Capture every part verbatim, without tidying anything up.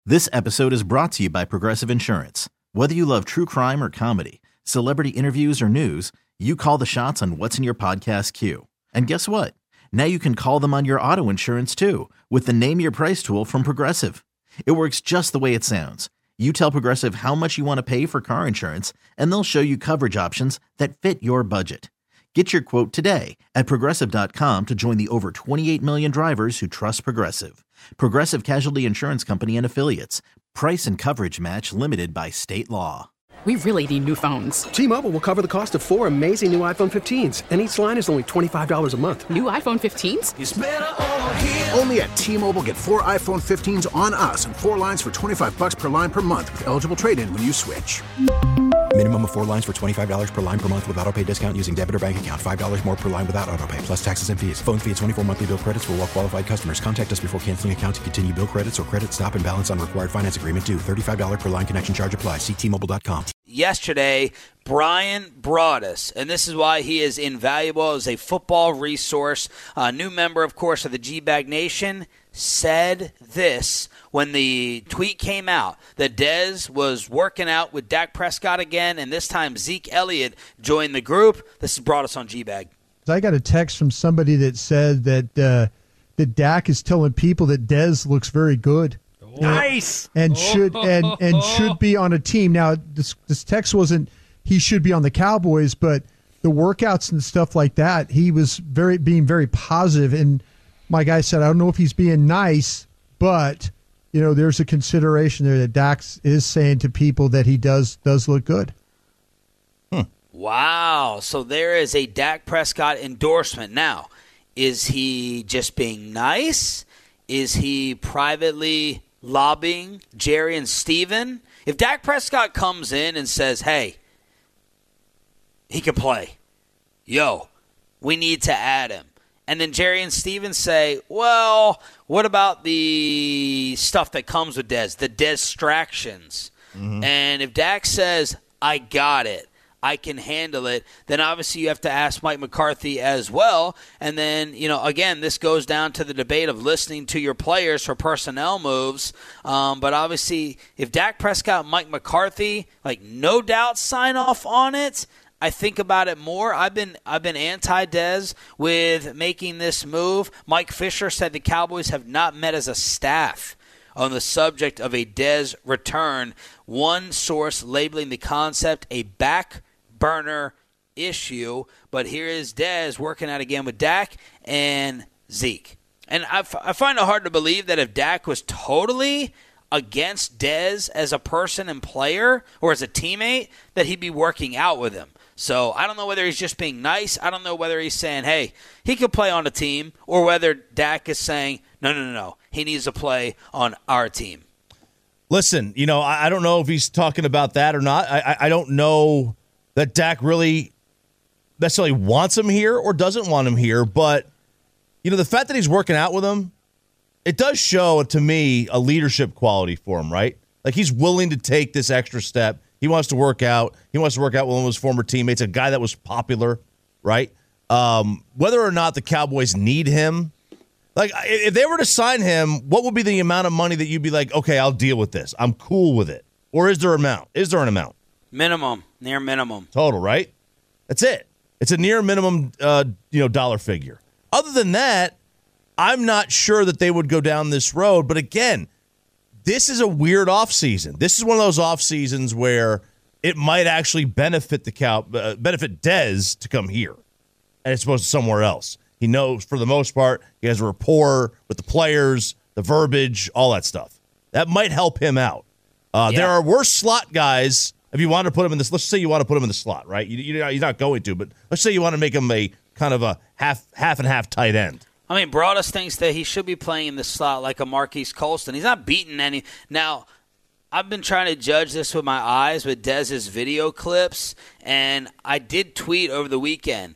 This episode is brought to you by Progressive Insurance. Whether you love true crime or comedy, celebrity interviews or news, you call the shots on what's in your podcast queue. And guess what? Now you can call them on your auto insurance too with the Name Your Price tool from Progressive. It works just the way it sounds. You tell Progressive how much you want to pay for car insurance, and they'll show you coverage options that fit your budget. Get your quote today at Progressive dot com to join the over twenty-eight million drivers who trust Progressive. Progressive Casualty Insurance Company and Affiliates. Price and coverage match limited by state law. We really need new phones. T-Mobile will cover the cost of four amazing new iPhone fifteens, and each line is only twenty-five dollars a month. New iPhone fifteens? It's better over here. Only at T-Mobile, get four iPhone fifteens on us and four lines for twenty-five bucks per line per month with eligible trade-in when you switch. Minimum of four lines for twenty-five dollars per line per month with autopay discount using debit or bank account. five dollars more per line without autopay, plus taxes and fees. Phone fee at twenty-four monthly bill credits for well-qualified customers. Contact us before canceling account to continue bill credits or credit stop and balance on required finance agreement due. thirty-five dollars per line connection charge applies. See T Mobile dot com. Yesterday, Brian Broaddus, and this is why he is invaluable as a football resource, a new member, of course, of the G-Bag Nation, said this when the tweet came out that Dez was working out with Dak Prescott again, and this time Zeke Elliott joined the group. This is Broaddus on G-Bag. I got a text from somebody that said that uh, that Dak is telling people that Dez looks very good. Nice. And should and and should be on a team. Now this this text wasn't he should be on the Cowboys, but the workouts and stuff like that, he was very being very positive. And my guy said, I don't know if he's being nice, but you know, there's a consideration there that Dax is saying to people that he does does look good. Hmm. Wow. So there is a Dak Prescott endorsement. Now, is he just being nice? Is he privately lobbying Jerry and Steven? If Dak Prescott comes in and says, hey, he can play. Yo, we need to add him. And then Jerry and Steven say, well, what about the stuff that comes with Dez, the distractions? Mm-hmm. And if Dak says, I got it, I can handle it, then obviously you have to ask Mike McCarthy as well. And then, you know, again, this goes down to the debate of listening to your players for personnel moves. Um, but obviously, if Dak Prescott and Mike McCarthy, like, no doubt sign off on it, I think about it more. I've been I've been anti-Dez with making this move. Mike Fisher said the Cowboys have not met as a staff on the subject of a Dez return. One source labeling the concept a back burner issue. But here is Dez working out again with Dak and Zeke. And I, f- I find it hard to believe that if Dak was totally against Dez as a person and player or as a teammate, that he'd be working out with him. So I don't know whether he's just being nice. I don't know whether he's saying, hey, he could play on a team, or whether Dak is saying, no, no, no, no, he needs to play on our team. Listen, you know, I, I don't know if he's talking about that or not. I, I, I don't know that Dak really necessarily wants him here or doesn't want him here. But, you know, the fact that he's working out with him, it does show, to me, a leadership quality for him, right? Like, he's willing to take this extra step. He wants to work out. He wants to work out with one of his former teammates, a guy that was popular, right? Um, whether or not the Cowboys need him, like, if they were to sign him, what would be the amount of money that you'd be like, okay, I'll deal with this. I'm cool with it. Or is there an amount? Is there an amount? Minimum, near minimum. Total, right? That's it. It's a near minimum, uh, you know, dollar figure. Other than that, I'm not sure that they would go down this road. But again, this is a weird offseason. This is one of those off seasons where it might actually benefit the cow, uh, benefit Dez to come here, and it's supposed to somewhere else. He knows, for the most part, he has a rapport with the players, the verbiage, all that stuff. That might help him out. Uh, yeah. There are worse slot guys. If you want to put him in this, let's say you want to put him in the slot, right? You, you're not going to, but let's say you want to make him a kind of a half, half and half tight end. I mean, Broaddus thinks that he should be playing in the slot like a Marquise Colston. He's not beating any. Now, I've been trying to judge this with my eyes with Dez's video clips, and I did tweet over the weekend.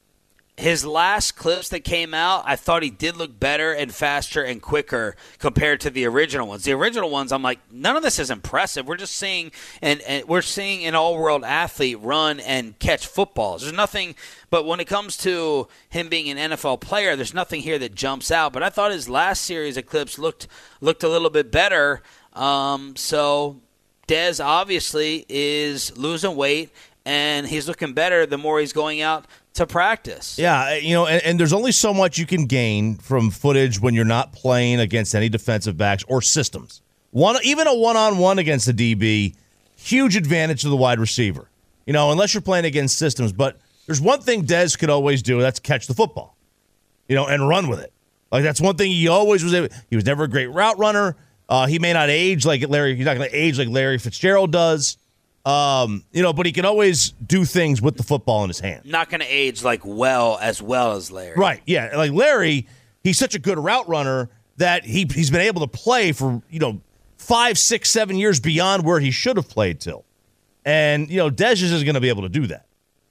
His last clips that came out, I thought he did look better and faster and quicker compared to the original ones. The original ones, I'm like, none of this is impressive. We're just seeing and, and we're seeing an all-world athlete run and catch footballs. There's nothing, but when it comes to him being an N F L player, there's nothing here that jumps out. But I thought his last series of clips looked looked a little bit better. Um, so Dez obviously is losing weight, and he's looking better the more he's going out to practice. Yeah, you know, and, and there's only so much you can gain from footage when you're not playing against any defensive backs or systems. One, even a one-on-one against the D B, huge advantage to the wide receiver. You know, unless you're playing against systems. But there's one thing Dez could always do, and that's catch the football, you know, and run with it. Like, that's one thing he always was able. He was never a great route runner. Uh, he may not age like Larry. He's not going to age like Larry Fitzgerald does. Um, you know, but he can always do things with the football in his hand. Not going to age like well as well as Larry. Right, yeah. Like Larry, he's such a good route runner that he, he's been able to play for, you know, five, six, seven years beyond where he should have played till. And, you know, Dez is going to be able to do that.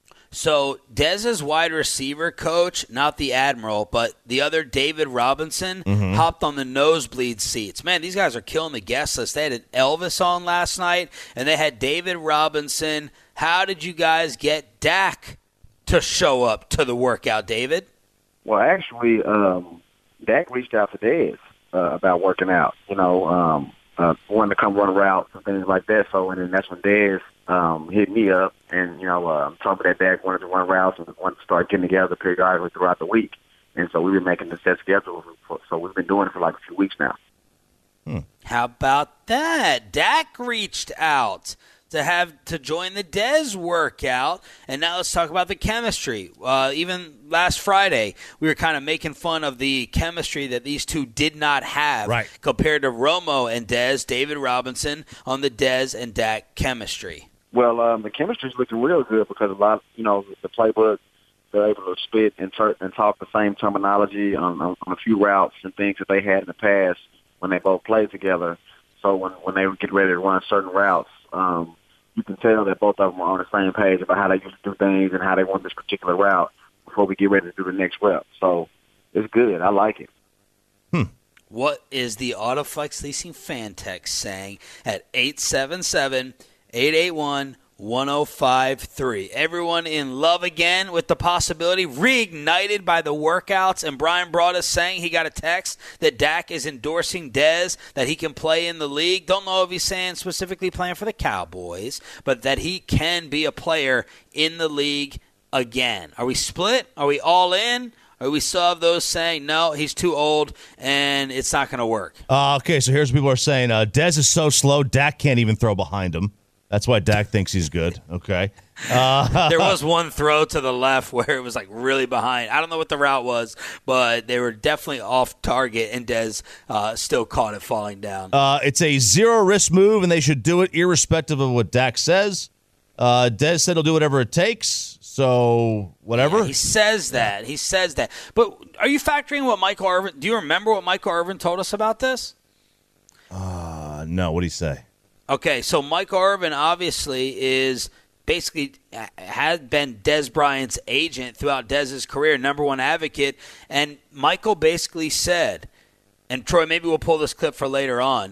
So Dez's wide receiver coach, not the Admiral, but the other David Robinson, mm-hmm. hopped on the nosebleed seats. Man, these guys are killing the guest list. They had an Elvis on last night, and they had David Robinson. How did you guys get Dak to show up to the workout, David? Well, actually, um, Dak reached out to Dez uh, about working out, you know, um, uh, wanting to come run routes and things like that. So, and then that's when Dez um, hit me up and, you know, uh, told me that Dak wanted to run routes and wanted to start getting together periodically throughout the week. And so we've been making the set schedule. For, so we've been doing it for like a few weeks now. Hmm. How about that? Dak reached out to have to join the Dez workout, and now let's talk about the chemistry. Uh, even last Friday, we were kind of making fun of the chemistry that these two did not have right. compared to Romo and Dez, David Robinson on the Dez and Dak chemistry. Well, um, the chemistry is looking real good because a lot, you know, the playbook, they're able to spit and, ter- and talk the same terminology on, on, on a few routes and things that they had in the past when they both played together. So when, when they would get ready to run certain routes, um, you can tell that both of them are on the same page about how they used to do things and how they want this particular route before we get ready to do the next rep. So it's good. I like it. Hmm. What is the Autoflex Leasing fan text saying at eight seven seven, eight eight one, one oh five three? Everyone in love again with the possibility, reignited by the workouts, and Brian brought us saying he got a text that Dak is endorsing Dez, that he can play in the league. Don't know if he's saying specifically playing for the Cowboys, but that he can be a player in the league again. Are we split? Are we all in? Or we still have those saying, no, he's too old and it's not going to work? Uh, okay, so here's what people are saying. Uh, Dez is so slow, Dak can't even throw behind him. That's why Dak thinks he's good. Okay. Uh, there was one throw to the left where it was like really behind. I don't know what the route was, but they were definitely off target, and Dez uh, still caught it falling down. Uh, it's a zero-risk move, and they should do it irrespective of what Dak says. Uh, Dez said he'll do whatever it takes, so whatever. Yeah, he says that. He says that. But are you factoring what Michael Irvin – do you remember what Michael Irvin told us about this? Uh, no, what did he say? Okay, so Michael Irvin obviously is basically had been Dez Bryant's agent throughout Dez's career, number one advocate, and Michael basically said, and Troy, maybe we'll pull this clip for later on,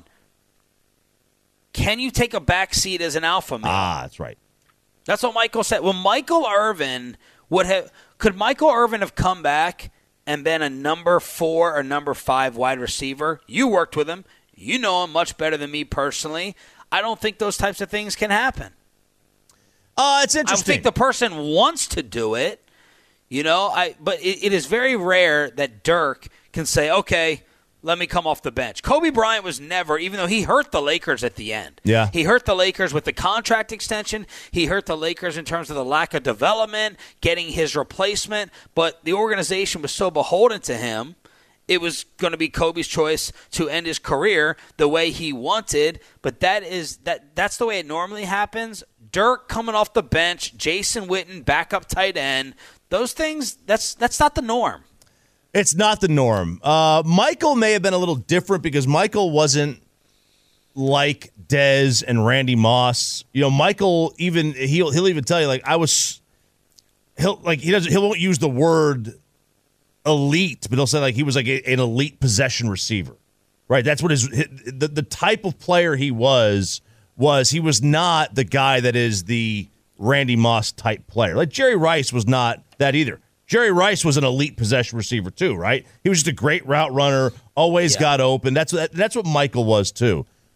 can you take a back seat as an alpha male? Ah, that's right. That's what Michael said. Well, Michael Irvin would have – could Michael Irvin have come back and been a number four or number five wide receiver? You worked with him. You know him much better than me personally. I don't think those types of things can happen. Uh, it's interesting. I think the person wants to do it, you know. I but it, it is very rare that Dirk can say, okay, let me come off the bench. Kobe Bryant was never, even though he hurt the Lakers at the end. Yeah. He hurt the Lakers with the contract extension. He hurt the Lakers in terms of the lack of development, getting his replacement. But the organization was so beholden to him, it was going to be Kobe's choice to end his career the way he wanted, but that is that that's the way it normally happens. Dirk coming off the bench, Jason Witten, backup tight end, those things, that's that's not the norm. It's not the norm. Uh, Michael may have been a little different because Michael wasn't like Dez and Randy Moss. You know, Michael even he'll he'll even tell you like I was he'll like he doesn't he won't use the word elite, but he'll say like he was like a, an elite possession receiver, right? That's what his, his the, the type of player he was was he was not the guy that is the Randy Moss type player. Like Jerry Rice was not that either. Jerry Rice was an elite possession receiver too, right? He was just a great route runner, always yeah. got open. That's what that's what Michael was too.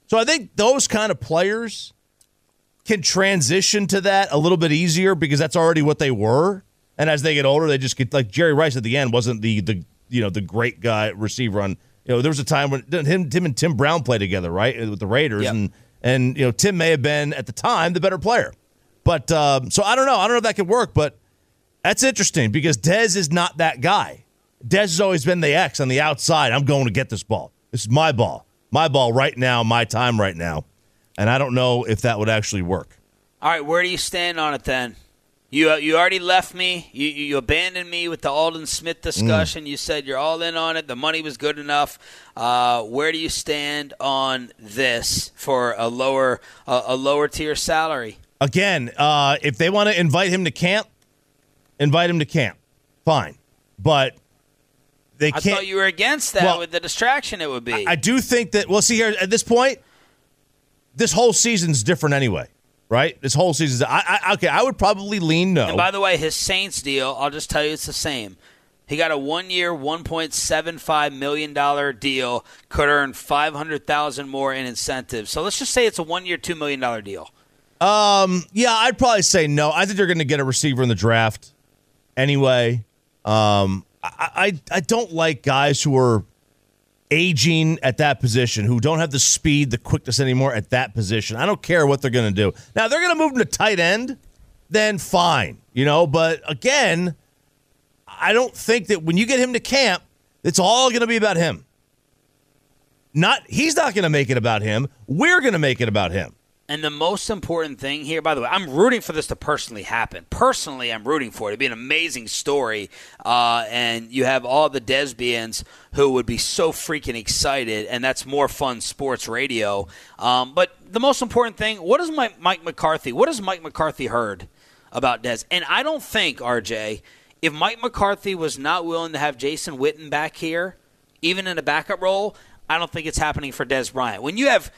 So I think those kind of players can transition to that a little bit easier because that's already what they were. And as they get older, they just get like Jerry Rice at the end wasn't the the you know the great guy receiver on. You know, there was a time when him, Tim and Tim Brown played together, right, with the Raiders, yep. and and you know Tim may have been at the time the better player. But um, so I don't know. I don't know if that could work, but that's interesting because Dez is not that guy. Dez has always been the X on the outside. I'm going to get this ball. This is my ball. My ball right now, my time right now. And I don't know if that would actually work. All right, where do you stand on it then? You uh, you already left me. You you abandoned me with the Aldon Smith discussion. Mm. You said you're all in on it. The money was good enough. Uh, where do you stand on this for a lower uh, a lower tier salary? Again, uh, if they want to invite him to camp, invite him to camp. Fine, but they I can't. I thought you were against that well, with the distraction it would be. I, I do think that. Well, see here at this point, this whole season's different anyway. Right? This whole season. I, I, okay, I would probably lean no. And by the way, his Saints deal, I'll just tell you it's the same. He got a one-year, one point seven five million dollars deal, could earn five hundred thousand dollars more in incentives. So let's just say it's a one-year, two million dollars deal. Um, yeah, I'd probably say no. I think they're going to get a receiver in the draft anyway. Um, I, I, I don't like guys who are aging at that position, who don't have the speed, the quickness anymore at that position. I don't care what they're going to do. Now, they're going to move him to tight end, then fine, you know. But again, I don't think that when you get him to camp, it's all going to be about him. Not he's not going to make it about him. We're going to make it about him. And the most important thing here, by the way, I'm rooting for this to personally happen. Personally, I'm rooting for it. It'd be an amazing story. Uh, and you have all the Desbians who would be so freaking excited, and that's more fun sports radio. Um, but the most important thing, what is Mike, Mike McCarthy, what has Mike McCarthy heard about Dez? And I don't think, R J, if Mike McCarthy was not willing to have Jason Witten back here, even in a backup role, I don't think it's happening for Dez Bryant. When you have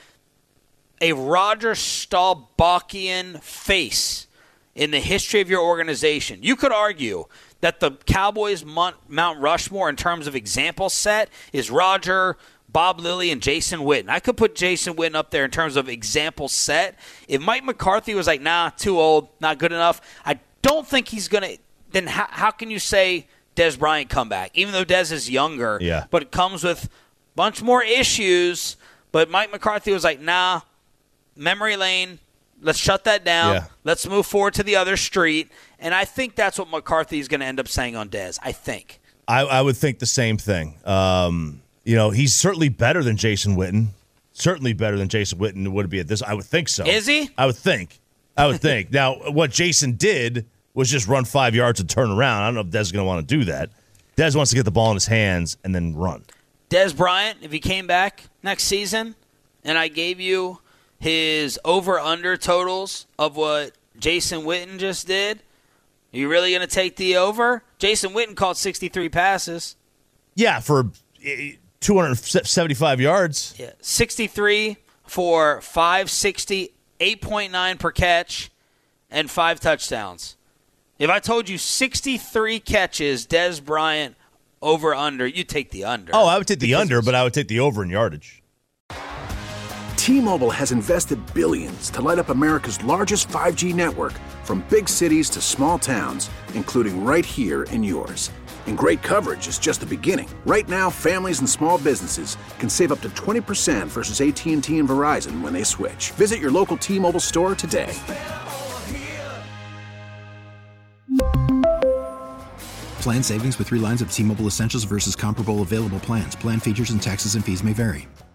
a Roger Staubackian face in the history of your organization, you could argue that the Cowboys' Mount Rushmore in terms of example set is Roger, Bob Lilly, and Jason Witten. I could put Jason Witten up there in terms of example set. If Mike McCarthy was like, nah, too old, not good enough, I don't think he's going to – then how, how can you say Dez Bryant come back? Even though Dez is younger, yeah. but it comes with a bunch more issues. But Mike McCarthy was like, nah, memory lane, let's shut that down. Yeah. Let's move forward to the other street. And I think that's what McCarthy is going to end up saying on Dez. I think. I, I would think the same thing. Um, you know, he's certainly better than Jason Witten. Certainly better than Jason Witten would be at this. I would think so. Is he? I would think. I would think. Now, what Jason did was just run five yards and turn around. I don't know if Dez is going to want to do that. Dez wants to get the ball in his hands and then run. Dez Bryant, if he came back next season and I gave you his over-under totals of what Jason Witten just did, are you really going to take the over? Jason Witten caught sixty-three passes. Yeah, for two hundred seventy-five yards. Yeah, sixty-three for five sixty, eight point nine per catch, and five touchdowns. If I told you sixty-three catches, Dez Bryant over-under, you'd take the under. Oh, I would take the under, but I would take the over in yardage. T-Mobile has invested billions to light up America's largest five G network, from big cities to small towns, including right here in yours. And great coverage is just the beginning. Right now, families and small businesses can save up to twenty percent versus A T and T and Verizon when they switch. Visit your local T-Mobile store today. Plan savings with three lines of T-Mobile Essentials versus comparable available plans. Plan features and taxes and fees may vary.